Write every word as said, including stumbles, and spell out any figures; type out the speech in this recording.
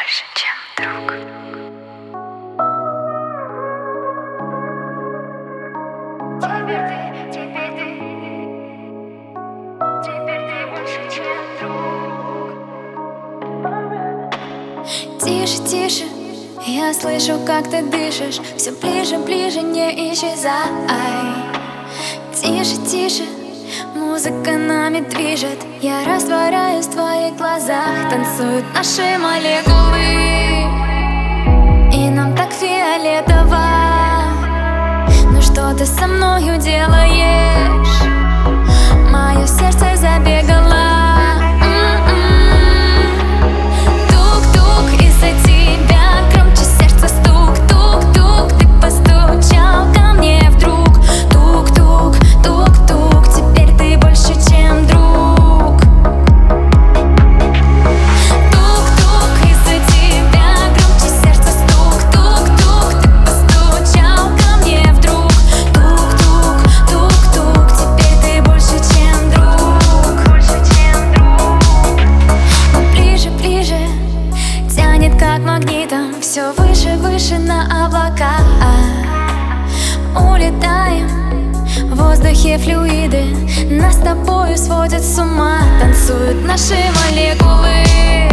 больше, чем друг. Теперь ты, теперь ты, теперь ты больше, чем друг. Тише, тише, я слышу, как ты дышишь. Все ближе, ближе, не исчезай. Тише, тише, музыка нами движет. Я растворяюсь в твоих глазах. Танцуют наши молекулы, и нам так фиолетово. Ну что ты со мною делаешь? Мое сердце забегало. Как магнитом, все выше, выше на облака. Улетаем, в воздухе флюиды нас с тобою сводят с ума. Танцуют наши молекулы.